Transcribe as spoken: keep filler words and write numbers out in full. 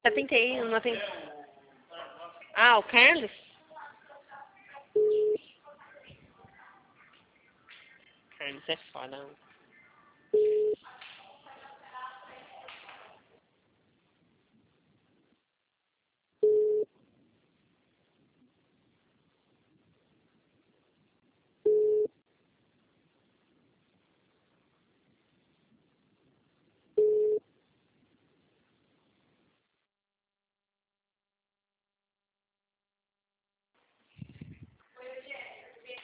setenta e um, não tem... Ah, o Carlos? Carlos é foda.